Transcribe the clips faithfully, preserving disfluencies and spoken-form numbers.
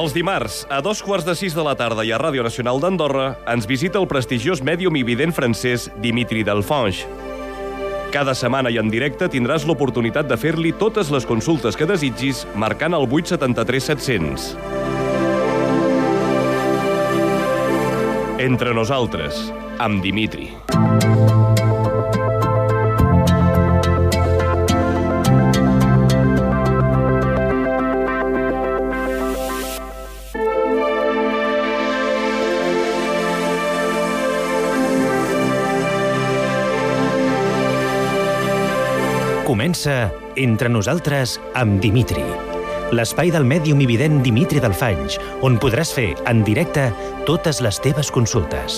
Els dimarts, a dos quarts de sis de la tarda i a Ràdio Nacional d'Andorra, ens visita el prestigiós mèdium i vident francès Dimitri Delfange. Cada setmana i en directe tindràs l'oportunitat de fer-li totes les consultes que desitgis marcant el vuit setanta tres set-cents. Entre nosaltres, amb Dimitri. Comença Entre nosaltres amb Dimitri, l'espai del mèdium i vident Dimitri Delfange, on podràs fer en directe totes les teves consultes.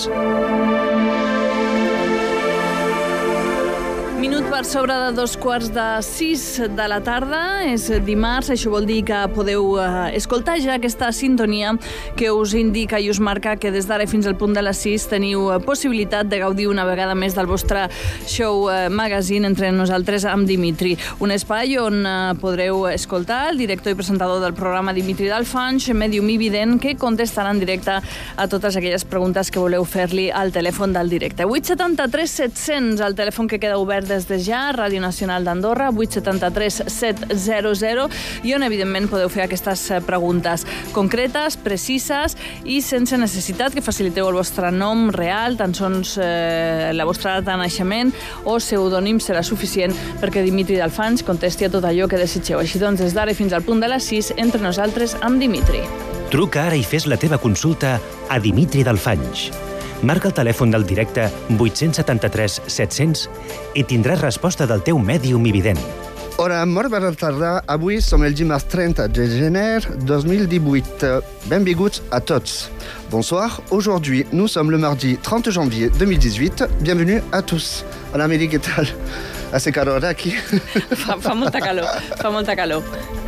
Minut per sobre de dos quarts de sis de la tarda, és dimarts, això vol dir que podeu eh, escoltar ja aquesta sintonia que us indica i us marca que des d'ara fins al punt de les sis teniu possibilitat de gaudir una vegada més del vostre show eh, magazine Entre nosaltres amb Dimitri. Un espai on eh, podreu escoltar el director i presentador del programa Dimitri Delfange, mèdium i vident, que contestarà en directe a totes aquelles preguntes que voleu fer-li al telèfon del directe. vuit setanta tres set-cents, el telèfon que queda obert des de ja, Ràdio Nacional d'Andorra, vuit setanta tres set-cents, i on, evidentment, podeu fer aquestes preguntes concretes, precises i sense necessitat que faciliteu el vostre nom real, tan sols eh, la vostra data de naixement o pseudònim serà suficient perquè Dimitri Delfange contesti a tot allò que desitgeu. Així doncs, des d'ara fins al punt de les sis, Entre nosaltres amb Dimitri. Truca ara i fes la teva consulta a Dimitri Delfange. Marca el telèfon del directe vuit setanta tres set-cents i tindràs resposta del teu mèdium i vident. Hola, molt bona tarda. Avui som el dimarts trenta de gener dos mil divuit. Benvinguts a tots. Bonsoir. Aujourd'hui, nous sommes le mardi trente janvier deux mille dix-huit. Bienvenue à tous. Hola, Amélie, què tal? Hace calor aquí. Fa, fa molta calor, fa molta calor.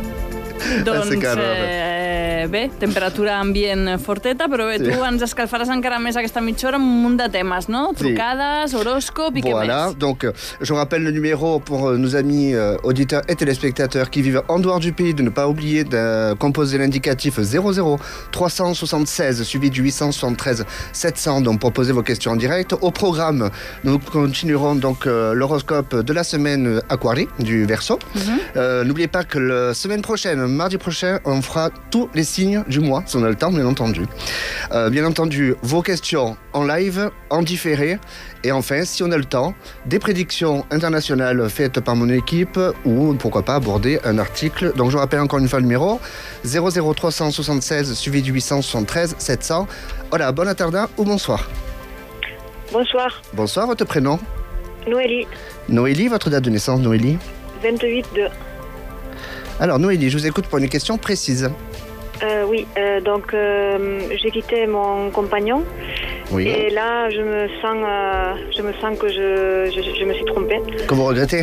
Doncs, eh, bé, temperatura ambient forteta, però bé, tu ens escalfaràs encara més aquesta mitja hora amb un munt de temes, no? Trucades, horòscop i què Voilà, més? donc je rappelle le numéro pour nos amis euh, auditeurs et téléspectateurs qui vivent en dehors du pays, de ne pas oublier de composer l'indicatif zéro zéro trois cent soixante-seize suivi du huit cent soixante-treize sept cents, donc pour poser vos questions en direct. Au programme, nous continuerons donc euh, l'horoscope de la semaine Aquarii, du Verseau. Mm-hmm. euh, N'oubliez pas que la semaine prochaine, mardi prochain, on fera tous les signes du mois, si on a le temps, bien entendu. Euh, bien entendu, vos questions en live, en différé. Et enfin, si on a le temps, des prédictions internationales faites par mon équipe ou, pourquoi pas, aborder un article. Donc, je rappelle encore une fois le numéro zéro zéro trois cent soixante-seize suivi du huit cent soixante-treize sept cents. Voilà, bon attardin ou bonsoir. Bonsoir. Bonsoir, votre prénom? Noélie. Noélie, votre date de naissance, Noélie? vingt-huit deux. Alors, Noélie, je vous écoute pour une question précise. Euh, oui, euh, donc euh, j'ai quitté mon compagnon. Oui. Et là, je me sens, euh, je me sens que je, je, je me suis trompée. Que vous regrettez?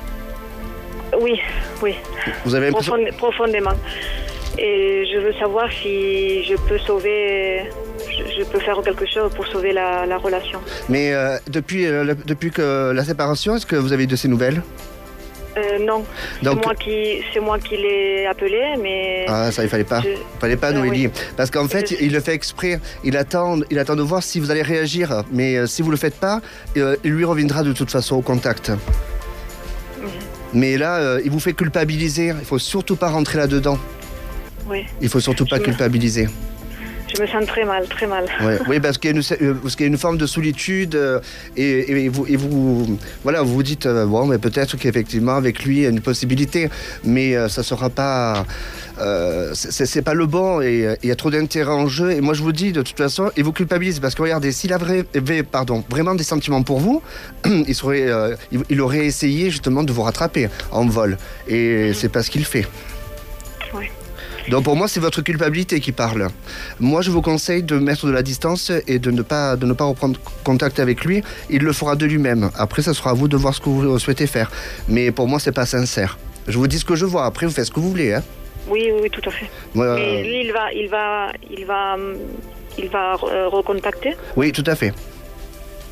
Oui, oui. Vous avez l'impression... Profond, profondément. Et je veux savoir si je peux sauver, je, je peux faire quelque chose pour sauver la, la relation. Mais euh, depuis, euh, le, depuis que la séparation, est-ce que vous avez eu de ces nouvelles? Euh, non, Donc, c'est moi qui, c'est moi qui l'ai appelé, mais... Ah, ça, il fallait pas. Je... Il fallait pas, Noélie. Euh, oui. Parce qu'en fait, je... il le fait exprès. Il attend, il attend de voir si vous allez réagir. Mais euh, si vous le faites pas, euh, il lui reviendra de toute façon au contact. Mmh. Mais là, euh, il vous fait culpabiliser. Il faut surtout pas rentrer là-dedans. Oui. Il faut surtout pas je culpabiliser. Me... Je me sens très mal, très mal. Ouais, oui, parce qu'il y a une, parce qu'il y a une forme de solitude euh, et, et, vous, et vous, voilà, vous vous dites euh, bon, mais peut-être qu'effectivement avec lui il y a une possibilité, mais euh, ça sera pas, euh, c'est, c'est pas le bon et il y a trop d'intérêt en jeu. Et moi je vous dis de toute façon, il vous culpabilise parce que regardez, s'il avait, pardon, vraiment des sentiments pour vous, il serait, euh, il, il aurait essayé justement de vous rattraper en vol et mmh. c'est pas ce qu'il fait. Oui. Donc pour moi, c'est votre culpabilité qui parle. Moi, je vous conseille de mettre de la distance et de ne pas, de ne pas reprendre contact avec lui. Il le fera de lui-même. Après, ça sera à vous de voir ce que vous souhaitez faire. Mais pour moi, c'est pas sincère. Je vous dis ce que je vois. Après, vous faites ce que vous voulez. Hein. Oui, oui, tout à fait. Moi, Mais lui, il va, il va, il va, il va recontacter. Oui, tout à fait.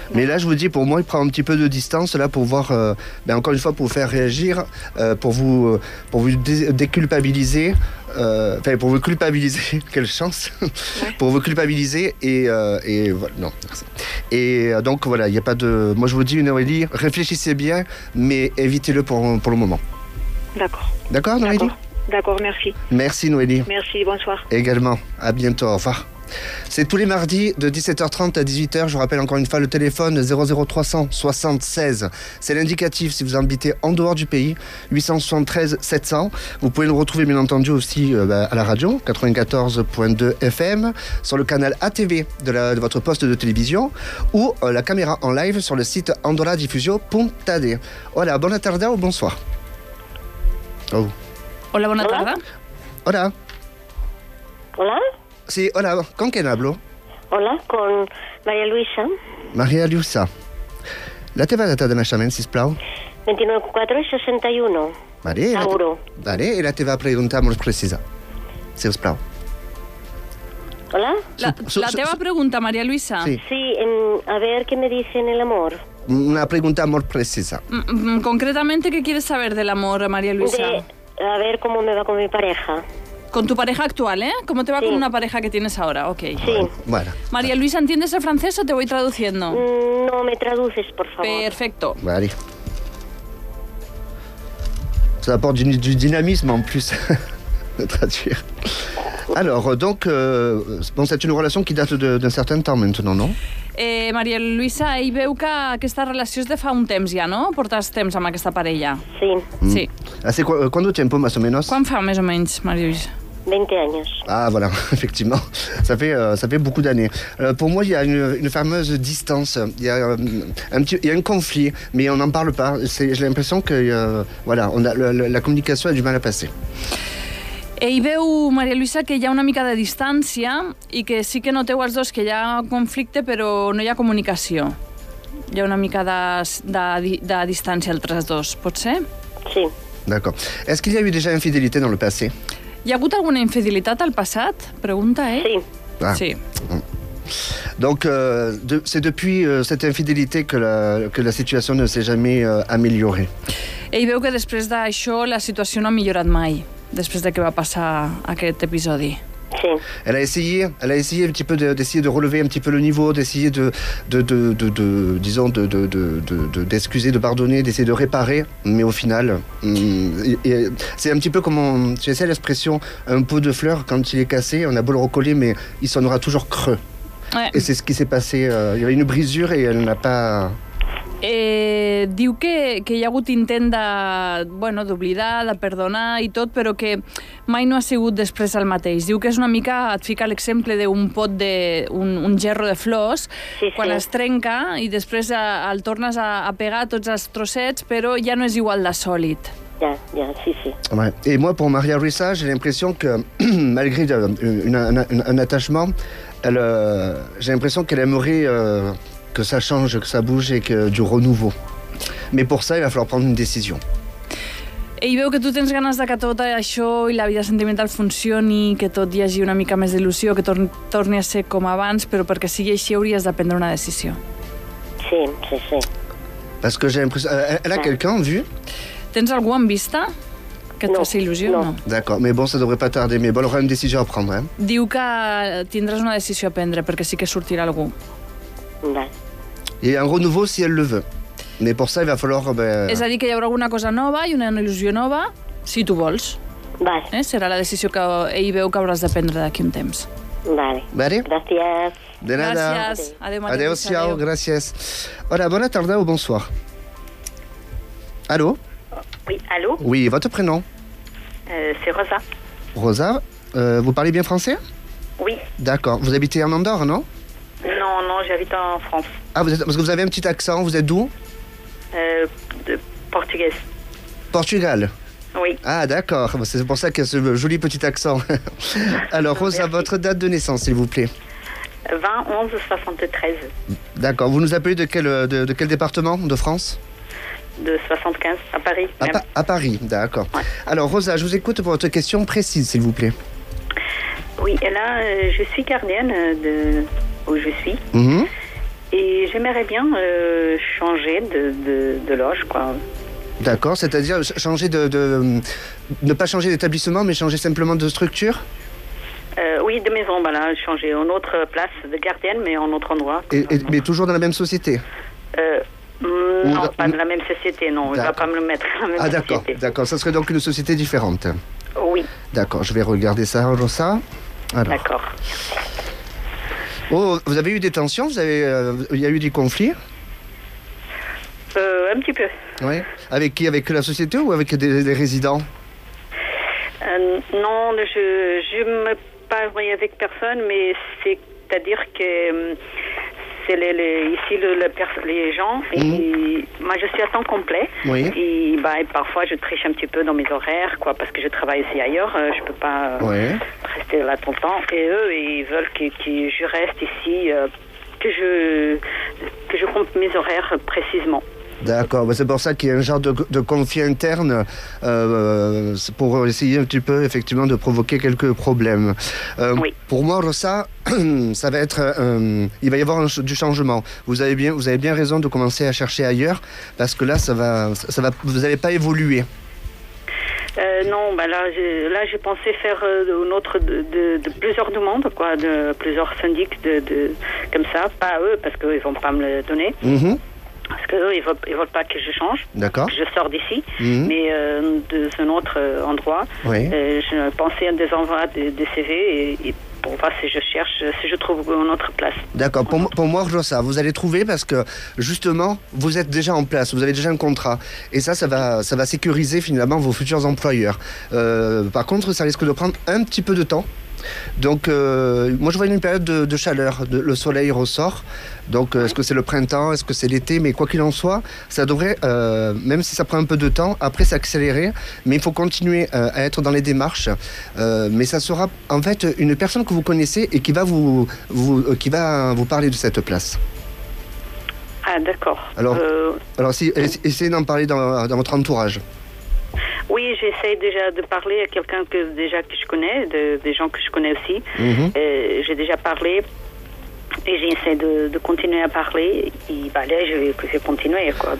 Mais là, je vous dis, pour moi, il prend un petit peu de distance là pour voir, euh, ben, encore une fois, pour vous faire réagir, euh, pour vous, euh, pour vous dé- déculpabiliser, euh, enfin, pour vous culpabiliser, quelle chance, ouais. Pour vous culpabiliser et, euh, et voilà, non, merci. Et euh, donc voilà, il n'y a pas de, moi je vous dis, Noélie, réfléchissez bien, mais évitez-le pour, pour le moment. D'accord. D'accord, Noélie ? D'accord. D'accord, merci. Merci, Noélie. Merci, bonsoir. Également, à bientôt, au revoir. C'est tous les mardis de dix-sept heures trente à dix-huit heures. Je vous rappelle encore une fois le téléphone zéro zéro trois cent soixante-seize. C'est l'indicatif si vous habitez en dehors du pays. huit cent soixante-treize sept cents. Vous pouvez le retrouver bien entendu aussi euh, bah, à la radio, quatre-vingt-quatorze virgule deux F M, sur le canal A T V de, la, de votre poste de télévision ou euh, la caméra en live sur le site andorra diffusio punto d. Hola, bona tarda ou bonsoir. Oh. Hola, bona Hola. tarda. Hola. Hola, Sí, hola. ¿Con quién hablo? hola, con María Luisa, Maria Lluïsa. La teva data de naixement, sisplau. veintinueve cuatro sesenta y uno. Vale, i la, Tauro. vale, i la teva pregunta molt precisa, sisplau. Hola. La, Su- la su- teva su- pregunta, María Luisa. Sí. Sí, em, a ver qué me dicen el amor. Una pregunta molt precisa. Mm, mm, Concretamente, ¿qué quieres saber del amor, María Luisa? De, a ver cómo me va con mi pareja. Con tu pareja actual, ¿eh? ¿Cómo te va Sí. con una pareja que tienes ahora? Ok. Sí. Voilà. María Luisa, ¿entiendes el francés o te voy traduciendo? Mm, No me traduces, por favor. Perfecto. Vale. Ça apporte du, du dynamisme en plus de traduire. Alors, donc, euh, bon, c'est une relation qui date de- d'un certain temps maintenant, non? Eh, Maria Luisa, ell veu que aquesta relació és de fa un temps ja, no? Portes temps amb aquesta parella. Sí, Sí. ¿Hace cu- cuánto tiempo, más o menos? Quan fa, més o menys, Maria Luisa? veinte años. Ah voilà, effectivement, ça fait, euh, ça fait beaucoup d'années. Euh, pour moi, il y a une, une fameuse distance, il y a, euh, un petit, il y a un conflit, mais on n'en parle pas. C'est, j'ai l'impression que euh, voilà, on a, le, le, la communication a du mal à passer. Ell veu, Maria Luisa, que hi ha una mica de distància i que sí que noteu els dos que hi ha conflicte però no hi ha comunicació. Hi ha una mica de, de, de distància entre els dos, pot ser? Sí. D'accord. Est-ce qu'il y a eu déjà infidélité dans le passé? Hi ha hagut alguna infidelitat al passat? Pregunta, eh? Sí. Ah. Sí. Donc, euh, de, c'est depuis euh, cette infidélité que la, que la situation ne s'est jamais euh, améliorée. Ell veu que després d'això la situació no ha millorat mai, després de que va passar aquest episodi. Sí. Elle a essayé, elle a essayé un petit peu de, d'essayer de relever un petit peu le niveau, d'essayer de, de, de, de, de disons, de, de, de, de, de- d'excuser, de pardonner, d'essayer de réparer, mais au final, hum, et- et c'est un petit peu comme, on, tu sais l'expression, un pot de fleurs, quand il est cassé, on a beau le recoller, mais il sonnera toujours creux. Eh, Et c'est ce qui s'est passé, euh, il y avait une brisure et elle n'a pas... eh, diu que, que hi ha hagut intent de, bueno, d'oblidar, de perdonar i tot, però que mai no ha sigut després el mateix. Diu que és una mica, et fica l'exemple d'un pot de, un, un gerro de flors, Sí, quan sí. es trenca i després a, el tornes a, a pegar tots els trossets, però ja no és igual de sòlid. Ya, ya, sí, sí. Ouais. Et moi, pour Maria Luisa, j'ai l'impression que, malgré de- une- un, un- un attachement, elle, euh, j'ai l'impression qu'elle aimerait euh, que ça change, que ça bouge et que du renouveau. Mais pour ça, il va falloir prendre une décision. Ell veu que tu tens ganes de que tot això i la vida sentimental funcioni, que tot hi hagi una mica més d'il·lusió, que torni, torni a ser com abans, però perquè sigui així hauries de prendre una decisió. Sí, sí, sí. Parce que j'ai l'impression... euh, Elle, elle a quelqu'un en vue? Tens algú en vista que et No, faci il·lusió? no. no. D'accord, mais bon, ça devrait pas tarder. Mais bon, elle aura une décision à prendre. Hein. Diu que tindràs una decisió a prendre perquè sí que sortirà algú. Vale. Et un renouveau si elle le veut. Mais pour ça, il va falloir... Ben, És a dir, que hi haurà alguna cosa nova i una il·lusió nova, si tu vols. Vale, Eh? Serà la decisió que ell veu que hauràs de prendre d'aquí un temps. vale. Vale? Gracias. De nada. Gràcies. Adéu, Maria Adeu, Luisa, ciao, adéu. gracias. Hola, bonne tarda ou bonsoir. Allô? Oui, allô, Oui, votre prénom? euh, c'est Rosa. Rosa, euh, vous parlez bien français? Oui. D'accord. Vous habitez en Andorre, non? Non, non, j'habite en France, Ah, vous êtes, parce que vous avez un petit accent. Vous êtes d'où? euh, de portugaise. Portugal. Oui, Ah, d'accord. C'est pour ça qu'il y a ce joli petit accent. Alors, Rosa, Merci. votre date de naissance, s'il vous plaît. vingt onze soixante-treize D'accord. Vous nous appelez de quel, de, de quel département de France? de soixante-quinze à Paris. À, même. Pa- à Paris, d'accord. Ouais. Alors, Rosa, je vous écoute pour votre question précise, s'il vous plaît. Oui, et là, euh, je suis gardienne de où je suis. Mhm. Et j'aimerais bien euh, changer de, de, de loge, quoi. D'accord, c'est-à-dire changer de, de... ne pas changer d'établissement, mais changer simplement de structure? Euh, oui, de maison, voilà, changer en autre place de gardienne, mais en autre endroit. Et, et, mais toujours dans la même société? euh, Non, Ou pas ou... de la même société, non. Il ne va pas me le mettre dans la même ah, société. Ah d'accord, d'accord. Ça serait donc une société différente? Oui. D'accord, je vais regarder ça, Rosa. Alors. D'accord. Oh, vous avez eu des tensions? Vous avez, euh, il y a eu des conflits? Euh, un petit peu. Oui. Avec qui? Avec la société ou avec des, des résidents? Euh, non, je ne me parle avec personne, mais c'est-à-dire que c'est les, les, ici le, le, les gens, et mmh. moi je suis à temps complet, oui. et, bah, et parfois je triche un petit peu dans mes horaires, quoi, parce que je travaille aussi ailleurs, euh, je ne peux pas euh, oui. rester là tout le temps, et eux, ils veulent que, que je reste ici, euh, que, je, que je compte mes horaires précisément. D'accord, c'est pour ça qu'il y a un genre de, de conflit interne euh, pour essayer un petit peu effectivement de provoquer quelques problèmes. Euh, oui. Pour moi, Rosa, ça va être, euh, il va y avoir un, du changement. Vous avez bien, vous avez bien raison de commencer à chercher ailleurs parce que là, ça va, ça va, vous n'allez pas évoluer. Euh, non, bah là, j'ai, là, j'ai pensé faire euh, une autre de, de, de plusieurs demandes, quoi, de plusieurs syndics, de, de, comme ça, pas eux parce qu'eux ils vont pas me le donner. Mm-hmm. Parce qu'eux, ils ne veulent, ils veulent pas que je change, D'accord. que je sors d'ici, mmh. mais euh, de un autre euh, endroit. Oui. Euh, je pensais à des envois des de C V et, et pour voir si je cherche, si je trouve une autre place. D'accord. Pour, pour moi, Rosa, vous allez trouver parce que justement, vous êtes déjà en place, vous avez déjà un contrat. Et ça, ça va, ça va sécuriser finalement vos futurs employeurs. Euh, par contre, ça risque de prendre un petit peu de temps. Donc, euh, moi je vois une période de, de chaleur, de, le soleil ressort. Donc, euh, est-ce que c'est le printemps, est-ce que c'est l'été? Mais quoi qu'il en soit, ça devrait, euh, même si ça prend un peu de temps, après s'accélérer. Mais il faut continuer euh, à être dans les démarches. Euh, mais ça sera en fait une personne que vous connaissez et qui va vous, vous, euh, qui va vous parler de cette place. Ah, d'accord. Alors, euh... alors si, essayez d'en parler dans, dans votre entourage. Oui, j'essaie déjà de parler à quelqu'un que déjà que je connais, de, des gens que je connais aussi. Mmh. Euh, j'ai déjà parlé et j'essaie de, de continuer à parler. Et bah, là, je vais, je vais continuer, quoi,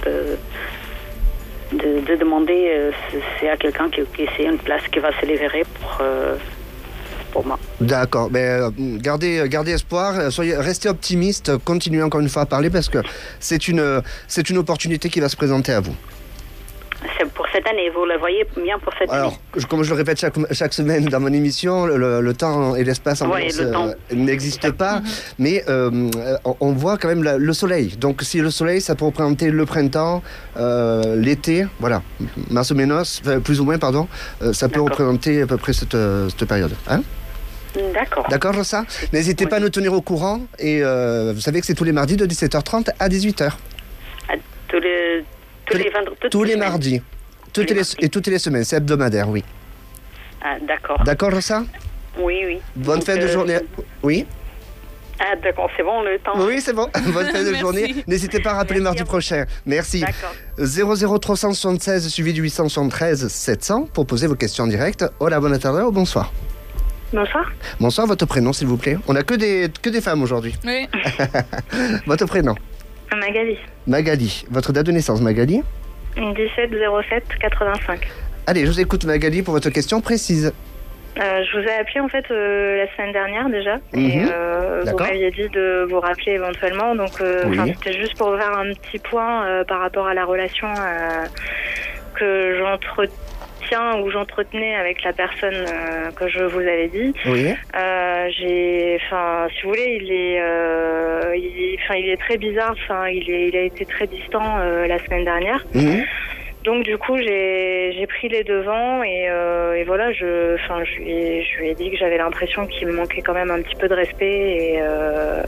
de, de, de demander euh, si c'est à quelqu'un qui, qui c'est une place qui va se libérer pour, euh, pour moi. D'accord, mais euh, gardez, gardez espoir, soyez, restez optimiste, continuez encore une fois à parler parce que c'est une, c'est une opportunité qui va se présenter à vous. C'est pour cette année, vous le voyez bien pour cette Alors, année. Alors, comme je le répète chaque, chaque semaine dans mon émission, le, le temps et l'espace en ouais, euh, n'existent pas, mais euh, on, on voit quand même la, le soleil. Donc, si le soleil, ça peut représenter le printemps, euh, l'été, voilà, mars ménos, plus ou moins, pardon, euh, ça peut D'accord. représenter à peu près cette, cette période. Hein? D'accord. D'accord, Rosa? N'hésitez oui. pas à nous tenir au courant. Et euh, vous savez que c'est tous les mardis de dix-sept heures trente à dix-huit heures. À tous les... Tous les, vendredi, tous les mardis. Toutes les, les mardis. Et toutes les semaines, c'est hebdomadaire, oui. Ah, d'accord. D'accord, Rosa? Oui, oui. Bonne Donc, fin de euh, journée. Oui? Ah, d'accord, c'est bon le temps. Oui, c'est bon. Bonne fin de journée. N'hésitez pas à rappeler Merci mardi à prochain. Merci. D'accord. zéro zéro trois cent soixante-seize suivi du huit cent soixante-treize sept cents pour poser vos questions en direct. Hola, bonne tarde, oh, bonsoir. Bonsoir. Bonsoir, votre prénom, s'il vous plaît. On n'a que des, que des femmes aujourd'hui. Oui. Votre prénom? Magali. Magali. Votre date de naissance, Magali? dix-sept zéro sept quatre-vingt-cinq. Allez, je vous écoute, Magali, pour votre question précise. Euh, je vous ai appelé en fait euh, la semaine dernière déjà. Mmh. Et euh, vous m'aviez dit de vous rappeler éventuellement. Donc euh, oui. C'était juste pour faire un petit point euh, par rapport à la relation euh, que j'entretiens où j'entretenais avec la personne euh, que je vous avais dit. Oui. Euh, j'ai, enfin, si vous voulez, il est, euh, il, enfin, il est très bizarre. Enfin, il est, il a été très distant euh, la semaine dernière. Mmh. Donc du coup, j'ai, j'ai pris les devants et, euh, et voilà, je, enfin, je lui, ai, je lui ai dit que j'avais l'impression qu'il me manquait quand même un petit peu de respect et. Euh,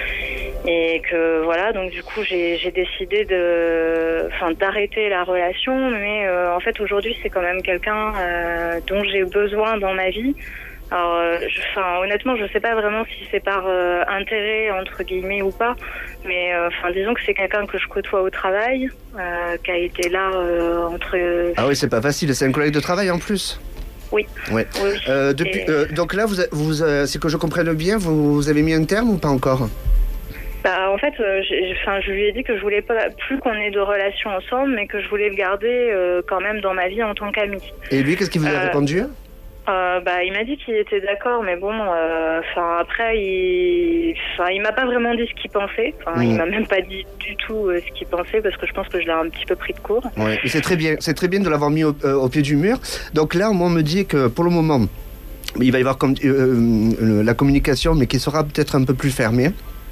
Et que voilà, donc du coup j'ai, j'ai décidé de, enfin, d'arrêter la relation, mais euh, en fait aujourd'hui c'est quand même quelqu'un euh, dont j'ai besoin dans ma vie. Alors, euh, je, enfin, honnêtement, je sais pas vraiment si c'est par euh, intérêt entre guillemets ou pas, mais enfin, euh, disons que c'est quelqu'un que je côtoie au travail, euh, qui a été là euh, entre. Ah oui, c'est pas facile, c'est un collègue de travail en plus. Oui. Ouais. oui. Euh, depuis, Et... euh, donc là, vous, vous, euh, c'est que je comprenne bien, vous, vous avez mis un terme ou pas encore? Bah, en fait, euh, j'ai, enfin, je lui ai dit que je voulais pas plus qu'on ait de relations ensemble, mais que je voulais le garder euh, quand même dans ma vie en tant qu'ami. Et lui, qu'est-ce qu'il vous a Euh, répondu? Euh, bah, il m'a dit qu'il était d'accord, mais bon, enfin euh, après, il, enfin, il m'a pas vraiment dit ce qu'il pensait. Enfin, Mmh. il m'a même pas dit du tout euh, ce qu'il pensait, parce que je pense que je l'ai un petit peu pris de court. Ouais, c'est très bien, c'est très bien de l'avoir mis au, euh, au pied du mur. Donc là, moi, on me dit que pour le moment, il va y avoir comme, euh, euh, la communication, mais qui sera peut-être un peu plus fermée.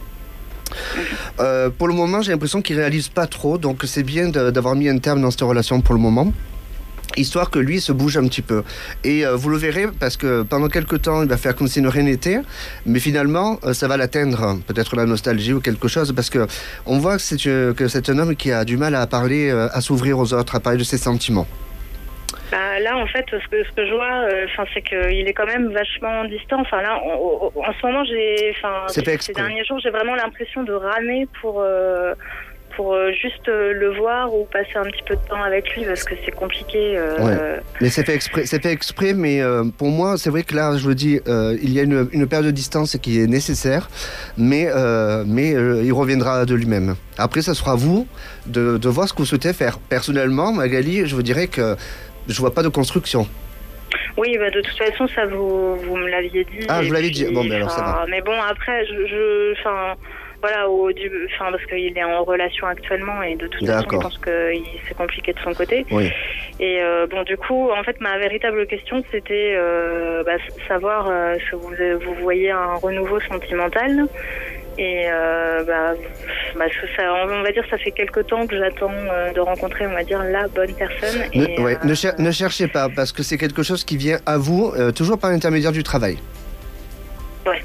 Euh, pour le moment, j'ai l'impression qu'il réalise pas trop, donc c'est bien de- d'avoir mis un terme dans cette relation pour le moment, histoire que lui se bouge un petit peu. Et euh, vous le verrez, parce que pendant quelques temps, il va faire comme si de rien n'était, mais finalement, euh, ça va l'atteindre, peut-être la nostalgie ou quelque chose, parce que on voit que c'est, euh, que c'est un homme qui a du mal à parler, euh, à s'ouvrir aux autres, à parler de ses sentiments. Bah, là, en fait, ce que, ce que je vois, enfin, euh, c'est qu'il est quand même vachement distant. Enfin, là, en, en, en ce moment, j'ai, enfin, C'est fait ces exprès. derniers jours, j'ai vraiment l'impression de ramer pour, euh, pour euh, juste euh, le voir ou passer un petit peu de temps avec lui, parce que c'est compliqué. Euh, Ouais. Mais c'est fait exprès, c'est fait exprès mais euh, pour moi, c'est vrai que là, je vous dis, euh, il y a une, une période de distance qui est nécessaire, mais, euh, mais euh, il reviendra de lui-même. Après, ça sera à vous de, de voir ce que vous souhaitez faire. Personnellement, Magali, je vous dirais que je vois pas de construction. Oui, bah, de toute façon, ça vous, vous me l'aviez dit. Ah, je et vous l'avais puis, dit. Bon, ben alors, ça enfin, va. Mais bon, après, je, je, enfin, voilà, au, du, enfin, parce qu'il est en relation actuellement et de toute façon, je D'accord. pense que il- c'est compliqué de son côté. Oui. Et euh, bon, du coup, en fait, ma véritable question, c'était euh, bah, savoir euh, si vous, vous voyez un renouveau sentimental. Et euh, bah, bah, ça, on va dire, ça fait quelque temps que j'attends euh, de rencontrer, on va dire, la bonne personne. Ne, et, ouais, euh, ne, cher- ne cherchez pas, parce que c'est quelque chose qui vient à vous, euh, toujours par l'intermédiaire du travail. Ouais.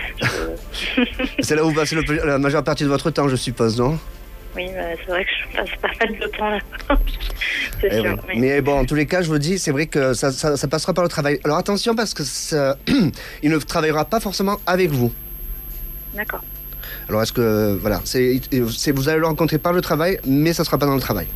C'est là où vous passez le plus- la majeure partie de votre temps, je suppose, non? Oui, bah, c'est vrai que je passe pas mal de temps là. c'est Eh sûr. oui. oui. Mais bon, en tous les cas, je vous dis, c'est vrai que ça, ça- ça passera par le travail. Alors attention, parce que ça- il ne travaillera pas forcément avec vous. D'accord. Alors est-ce que, voilà, c'est, c'est- vous allez le rencontrer par le travail, mais ça ne sera pas dans le travail.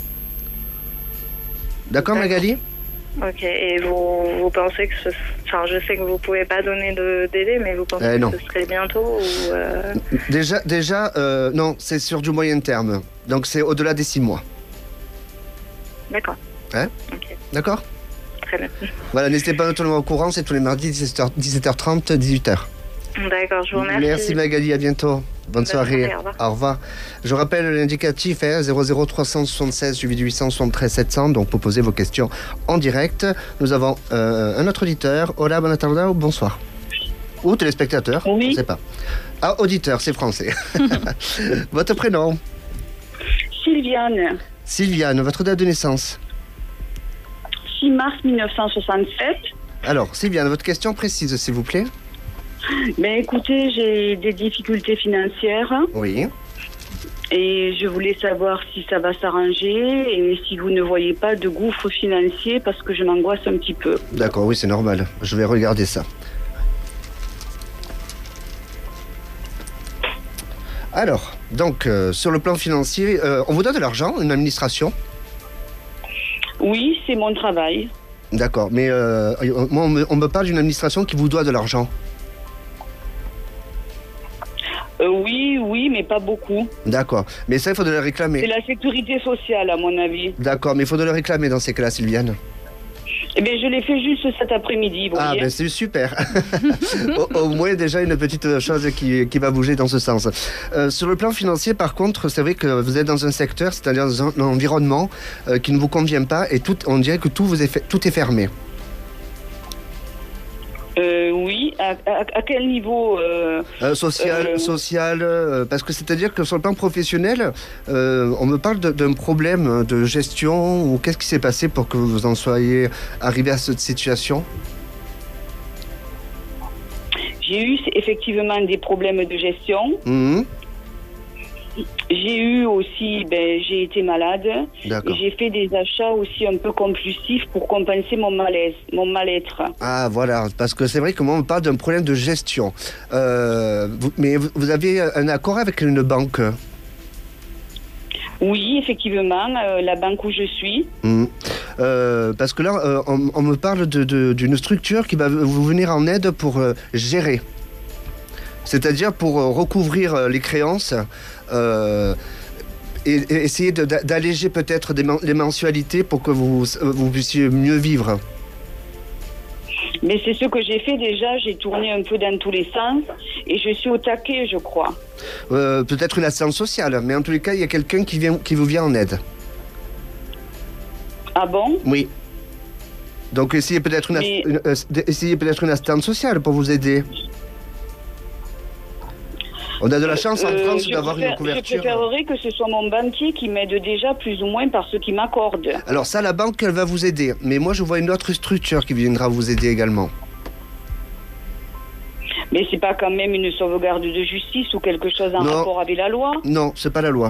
D'accord, D'accord. Magali? Ok. Et vous, vous pensez que ce, enfin, je sais que vous pouvez pas donner de délai, mais vous pensez Eh, non. que ce serait bientôt ou euh, Déjà, déjà euh, non, c'est sur du moyen terme. Donc c'est au-delà des six mois. D'accord. Hein? Ok. D'accord? Très bien. Voilà, n'hésitez pas à nous tenir au courant, c'est tous les mardis, dix-sept heures trente, dix-huit heures. D'accord. Je vous remercie. Merci Magali, à bientôt. Bonne, Bonne soirée. soirée, au revoir. Au revoir. Je rappelle l'indicatif hein, zéro zéro trois cent soixante-seize suivi du huit cent soixante-treize sept cents, donc pour poser vos questions en direct. Nous avons euh, un autre auditeur. Hola, bon attendant, bonsoir. Ou téléspectateur, Oui. je ne sais pas. Ah, auditeur, c'est français. Votre prénom? Sylviane, Sylviane, votre date de naissance? six mars mille neuf cent soixante-sept. Alors, Sylviane, votre question précise, s'il vous plaît. Ben écoutez, j'ai des difficultés financières Oui. et je voulais savoir si ça va s'arranger et si vous ne voyez pas de gouffre financier parce que je m'angoisse un petit peu. D'accord, oui, c'est normal. Je vais regarder ça. Alors, donc, euh, sur le plan financier, euh, on vous donne de l'argent, une administration? Oui, c'est mon travail. D'accord, mais euh, moi, on me, on me parle d'une administration qui vous doit de l'argent. Euh, oui, oui, mais pas beaucoup. D'accord, mais ça, il faut de le C'est réclamer. la sécurité sociale, à mon avis. D'accord, mais il faut de le réclamer dans ces cas-là, Sylviane. Eh bien, je l'ai fait juste cet après-midi, vous Ah, voyez. ben c'est super. au, au moins, déjà, une petite chose qui, qui va bouger dans ce sens. Euh, sur le plan financier, par contre, c'est vrai que vous êtes dans un secteur, c'est-à-dire dans un, un environnement euh, qui ne vous convient pas et tout, on dirait que tout, vous est, fait- tout est fermé. Euh, oui, à, à- à quel niveau euh, Euh, social, Euh, social, euh, parce que c'est-à-dire que sur le plan professionnel, euh, on me parle de- d'un problème de gestion ou qu'est-ce qui s'est passé pour que vous en soyez arrivé à cette situation? J'ai eu effectivement des problèmes de gestion. Mhm. J'ai eu aussi, ben, j'ai été malade. Et D'accord. j'ai fait des achats aussi un peu compulsifs pour compenser mon malaise, mon mal-être. Ah voilà, parce que c'est vrai que moi on me parle d'un problème de gestion. Euh, vous- mais vous vous avez un accord avec une banque? Oui, effectivement, euh, la banque où je suis. Mhm. Euh, parce que là, euh, on, on me parle de- de- d'une structure qui va vous venir en aide pour euh, gérer. C'est-à-dire pour euh, recouvrir euh, les créances euh, et, et essayer de, d'alléger peut-être des man- les mensualités pour que vous, vous puissiez mieux vivre. Mais c'est ce que j'ai fait déjà, j'ai tourné un peu dans tous les sens et je suis au taquet, je crois. Euh, peut-être une assistance sociale, mais en tous les cas, il y a quelqu'un qui, vient, qui vous vient en aide. Ah bon? Oui. Donc essayez peut-être une, Mais... une, euh, essayez peut-être une assistante sociale pour vous aider. On a de la chance en Euh, France je d'avoir préfère- une couverture. Je préférerais que ce soit mon banquier qui m'aide déjà plus ou moins par ce qu'il m'accorde. Alors ça, la banque, elle va vous aider. Mais moi, je vois une autre structure qui viendra vous aider également. Mais c'est pas quand même une sauvegarde de justice ou quelque chose en Non. rapport avec la loi? Non, c'est pas la loi.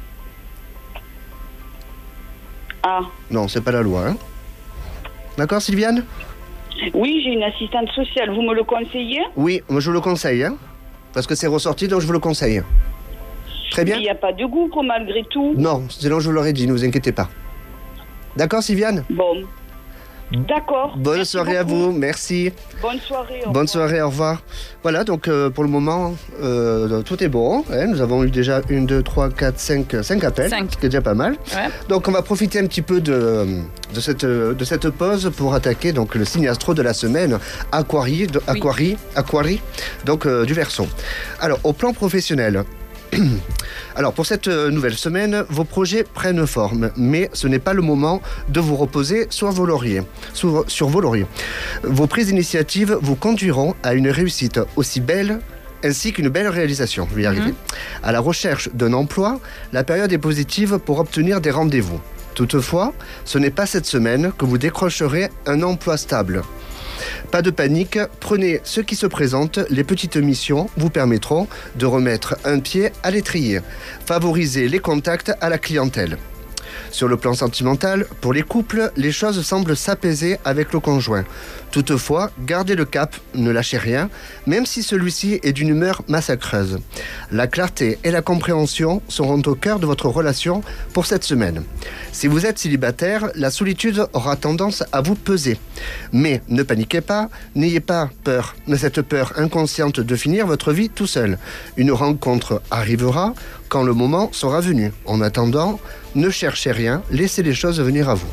Ah. Non, c'est pas la loi. Hein. D'accord, Sylviane? Oui, j'ai une assistante sociale. Vous me le conseillez? Oui, moi je vous le conseille. Hein. Parce que c'est ressorti, donc je vous le conseille. Très bien. Il n'y a pas de goût, quoi, malgré tout. Non, sinon je vous l'aurais dit, ne vous inquiétez pas. D'accord, Sylviane? Bon. D'accord. Bonne Merci soirée beaucoup. à vous, merci. Bonne soirée. au Bonne revoir. soirée, au revoir. Voilà, donc euh, pour le moment, euh, tout est bon. Hein. Nous avons eu déjà une, deux, trois, quatre, cinq, cinq appels, Cinq. ce qui est déjà pas mal. Ouais. Donc on va profiter un petit peu de, de, cette, de cette pause pour attaquer donc, le signe astro de la semaine, Aquarie, de, Oui. Aquarie, Aquarie donc euh, du Verseau. Alors, au plan professionnel, alors pour cette nouvelle semaine, vos projets prennent forme, mais ce n'est pas le moment de vous reposer sur vos lauriers. Sur, sur vos lauriers. Vos prises d'initiative vous conduiront à une réussite aussi belle ainsi qu'une belle réalisation. Je vais y arriver. Mmh. À la recherche d'un emploi, la période est positive pour obtenir des rendez-vous. Toutefois, ce n'est pas cette semaine que vous décrocherez un emploi stable. Pas de panique, prenez ce qui se présente, les petites missions vous permettront de remettre un pied à l'étrier. Favorisez les contacts à la clientèle. Sur le plan sentimental, pour les couples, les choses semblent s'apaiser avec le conjoint. Toutefois, gardez le cap, ne lâchez rien, même si celui-ci est d'une humeur massacreuse. La clarté et la compréhension seront au cœur de votre relation pour cette semaine. Si vous êtes célibataire, la solitude aura tendance à vous peser. Mais ne paniquez pas, n'ayez pas peur, cette peur inconsciente de finir votre vie tout seul. Une rencontre arrivera quand le moment sera venu. En attendant, ne cherchez rien, laissez les choses venir à vous.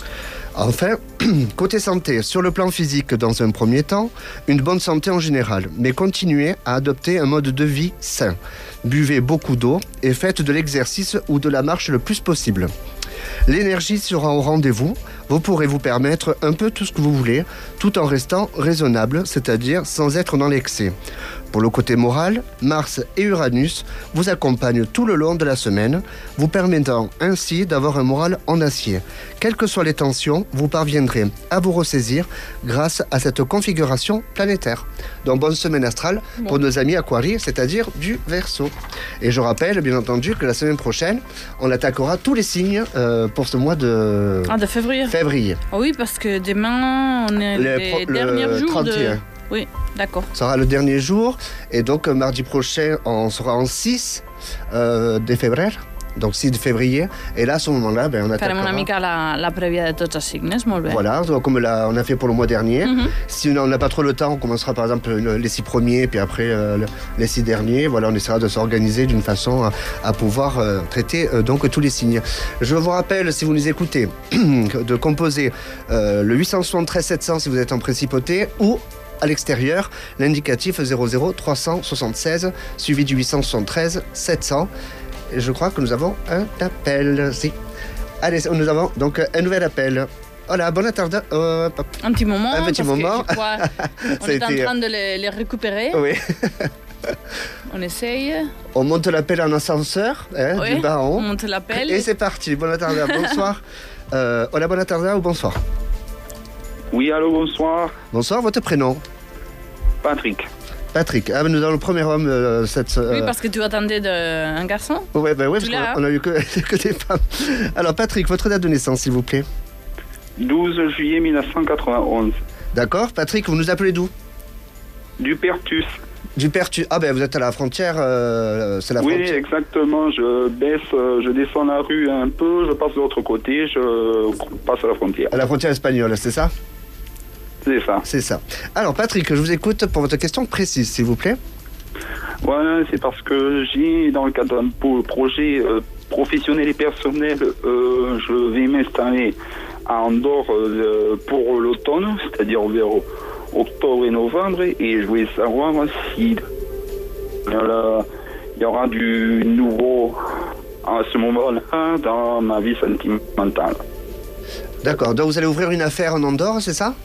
Enfin, côté santé, sur le plan physique dans un premier temps, une bonne santé en général, mais continuez à adopter un mode de vie sain. Buvez beaucoup d'eau et faites de l'exercice ou de la marche le plus possible. L'énergie sera au rendez-vous, vous pourrez vous permettre un peu tout ce que vous voulez, tout en restant raisonnable, c'est-à-dire sans être dans l'excès. Pour le côté moral, Mars et Uranus vous accompagnent tout le long de la semaine, vous permettant ainsi d'avoir un moral en acier. Quelles que soient les tensions, vous parviendrez à vous ressaisir grâce à cette configuration planétaire. Donc bonne semaine astrale bon. pour nos amis Aquarie, c'est-à-dire du Verseau. Et je rappelle bien entendu que la semaine prochaine, on attaquera tous les signes euh, pour ce mois de, ah, de février. février. Oh oui, parce que demain, on est les, les pro- derniers jours trente et un. de... Oui, d'accord. Ça sera le dernier jour. Et donc, mardi prochain, on sera en six euh, de février. Donc six de février. Et là, à ce moment-là, ben, on attaquera. Farem una mica la, la prèvia de tots els signes, molt bé. Voilà, comme la, on a fait pour le mois dernier. Mm-hmm. Si on n'a pas trop le temps, on commencera par exemple les six premiers, puis après euh, les six derniers. Voilà, on essaiera de s'organiser d'une façon à, à pouvoir euh, traiter euh, donc tous les signes. Je vous rappelle, si vous nous écoutez, de composer euh, le huit cent soixante-treize sept cents si vous êtes en principauté, ou à l'extérieur, l'indicatif zéro zéro trois cent soixante-seize, suivi du huit cent soixante-treize sept cents. Et je crois que nous avons un appel. Si. Allez, nous avons donc un nouvel appel. Voilà, bonne tarde. Euh, un petit moment. Un petit moment. Que, crois, on est été... en train de les, les récupérer. Oui. On essaye. On monte l'appel en ascenseur, hein, oui, du bas en haut. On monte l'appel. Et c'est parti. Bonne tarde. Bonsoir. euh, hola, bonne tarde ou bonsoir. Oui, allô, bonsoir. Bonsoir, votre prénom? Patrick. Patrick, ah, nous avons le premier homme euh, cette... Euh... Oui, parce que tu attendais de... un garçon. Oui, ben oui, parce qu'on a eu que, que des femmes. Alors Patrick, votre date de naissance, s'il vous plaît? douze juillet mille neuf cent quatre-vingt-onze. D'accord, Patrick, vous nous appelez d'où? Du Pertus. Du Pertus, ah ben vous êtes à la frontière, euh, c'est la oui, frontière. Oui, exactement, je baisse, je descends la rue un peu, je passe de l'autre côté, je passe à la frontière. À la frontière espagnole, c'est ça? C'est ça. C'est ça. Alors Patrick, je vous écoute pour votre question précise, s'il vous plaît. Voilà, c'est parce que j'ai, dans le cadre d'un pro- projet euh, professionnel et personnel, euh, je vais m'installer à Andorre euh, pour l'automne, c'est-à-dire vers octobre et novembre, et je voulais savoir si euh, il y aura du nouveau à ce moment-là dans ma vie sentimentale. D'accord, donc vous allez ouvrir une affaire en Andorre, c'est ça?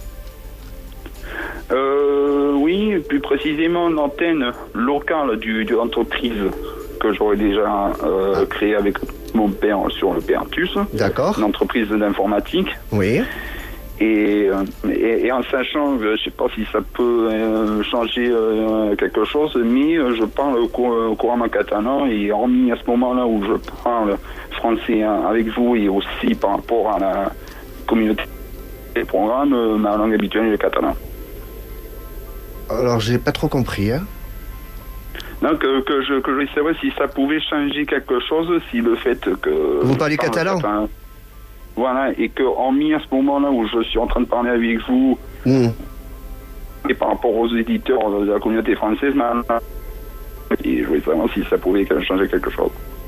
Euh, oui, plus précisément une antenne locale du, de l'entreprise que j'aurais déjà euh, ah. créée avec mon père sur le Pertus. D'accord. Une entreprise d'informatique. Oui. Et, et, et en sachant, je ne sais pas si ça peut euh, changer euh, quelque chose, mais je parle cou- couramment catalan, et hormis à ce moment-là où je parle français avec vous et aussi par rapport à la communauté des programmes, ma langue habituelle est le catalan. Alors, j'ai pas trop compris, hein. Non, que, que, je, que je voulais savoir si ça pouvait changer quelque chose, si le fait que... Vous parlez catalan, catalan? Voilà, et que, hormis à ce moment-là où je suis en train de parler avec vous, mmh. et par rapport aux éditeurs de la communauté française, et je voulais savoir si ça pouvait changer quelque chose.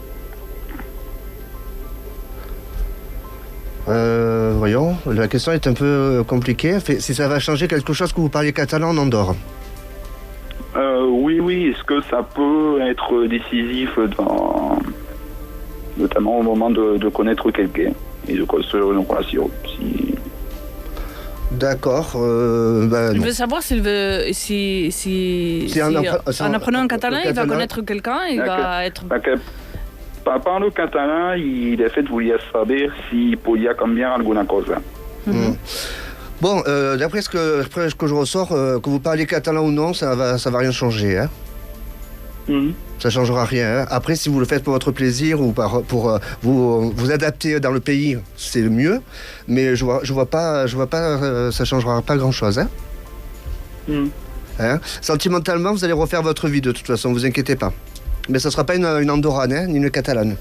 Euh, voyons, la question est un peu compliquée. Si ça va changer quelque chose que vous parliez catalan en Andorre? Euh, oui, oui. Est-ce que ça peut être décisif dans... notamment au moment de, de connaître quelqu'un et de construire une relation? Si... D'accord. Euh, ben, je veux savoir s'il veut, si, si, si, en, si appre- en, en apprenant un catalan, il va connaître quelqu'un, il va être... Par rapport au catalan, il a fait voulait savoir si podia cambiar alguna cosa. Mm. Bon, euh, d'après ce que, après ce que je ressors, euh, que vous parliez catalan ou non, ça va, ça va rien changer, hein. Mm. Ça changera rien, hein. Après, si vous le faites pour votre plaisir ou par, pour euh, vous, vous adapter dans le pays, c'est le mieux. Mais je vois, je vois pas, je vois pas, euh, ça changera pas grand-chose, hein. Mm. Hein. Sentimentalement, vous allez refaire votre vie de toute façon, vous inquiétez pas. Mais ce ne sera pas une, une andorrane, hein, ni une catalane.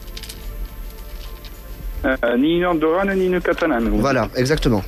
Euh, ni une andorrane, ni une catalane. Voilà, exactement.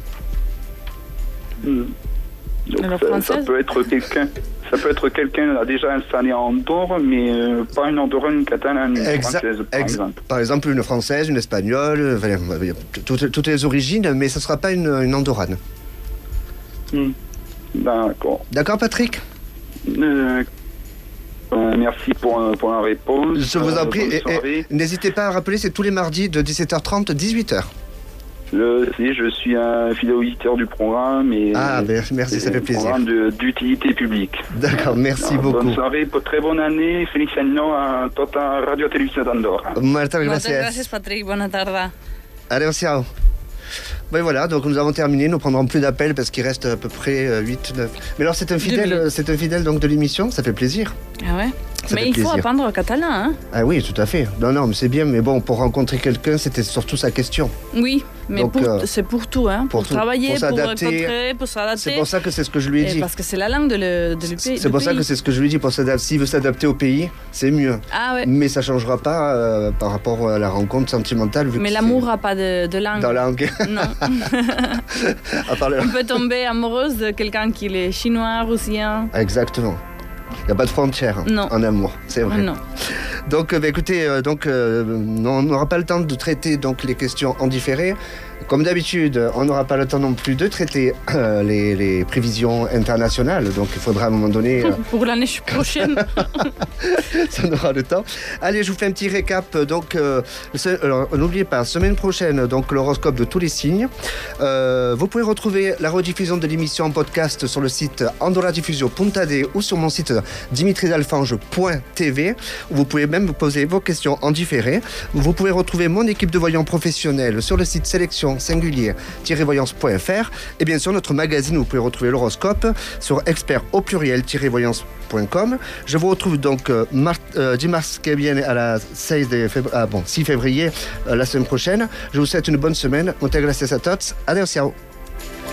Mmh. Donc ça, ça peut être quelqu'un, ça peut être quelqu'un là, déjà installé en Andorre, mais euh, pas une andorrane, une catalane, une Exa- française, par ex- exemple. Par exemple, une française, une espagnole, enfin, toutes, toutes les origines, mais ce ne sera pas une, une andorrane. Mmh. D'accord. D'accord, Patrick? euh, Euh, merci pour, pour la réponse. Je vous en prie. Euh, et, et, n'hésitez pas à rappeler, c'est tous les mardis de dix-sept heures trente, dix-huit heures. Je sais, je suis un fidèle auditeur du programme. Et, ah, ben, merci, ça fait plaisir. Programme de, d'utilité publique. D'accord, merci Alors, beaucoup. Bonne soirée, très bonne année. Feliz año a tota Radio Televisión d'Andorra. Moltes gràcies. Moltes gràcies, Patrick. Bona tarda. Adéu-siau. Ben voilà, donc nous avons terminé, nous prendrons plus d'appels parce qu'il reste à peu près huit neuf. Mais alors c'est un fidèle, c'est un fidèle donc de l'émission, ça fait plaisir. Ah ouais. Ça mais il plaisir. faut apprendre le catalan, hein. Ah oui, tout à fait. Non, non, mais c'est bien, mais bon, pour rencontrer quelqu'un, c'était surtout sa question. Oui, mais donc, pour, euh, c'est pour tout, hein. Pour, pour tout, travailler, pour pour s'adapter. rencontrer, pour s'adapter. C'est pour ça que c'est ce que je lui ai Et dit. parce que c'est la langue de, le, de le pays. C'est pour ça que c'est ce que je lui ai dit. Pour s'adapter, s'il veut s'adapter au pays, c'est mieux. Ah ouais. Mais ça changera pas euh, par rapport à la rencontre sentimentale. Vu mais que l'amour n'a pas de, de langue. Dans la langue. Non. à part le... On peut tomber amoureuse de quelqu'un qui est chinois, russien. Exactement. Il n'y a pas de frontière non. en amour, c'est vrai. Non. Donc, euh, bah, écoutez, euh, donc, euh, on n'aura pas le temps de traiter donc, les questions en différé. Comme d'habitude, on n'aura pas le temps non plus de traiter euh, les, les prévisions internationales. Donc, il faudra à un moment donné... Euh... Pour l'année prochaine. Ça on aura le temps. Allez, je vous fais un petit récap. Donc, euh, alors, n'oubliez pas, semaine prochaine, donc, l'horoscope de tous les signes. Euh, vous pouvez retrouver la rediffusion de l'émission en podcast sur le site andorradifusio point d ou sur mon site dimitri dalfange point t v. Vous pouvez même vous poser vos questions en différé. Vous pouvez retrouver mon équipe de voyants professionnels sur le site sélection singulier tiret voyance point f r et bien sûr notre magazine où vous pouvez retrouver l'horoscope sur expert au pluriel tiret voyance point com. Je vous retrouve donc euh, mar- euh, dimanche qui vient à la six de février, ah, bon, six février euh, la semaine prochaine. Je vous souhaite une bonne semaine. Muchas gracias a todos. Adiós.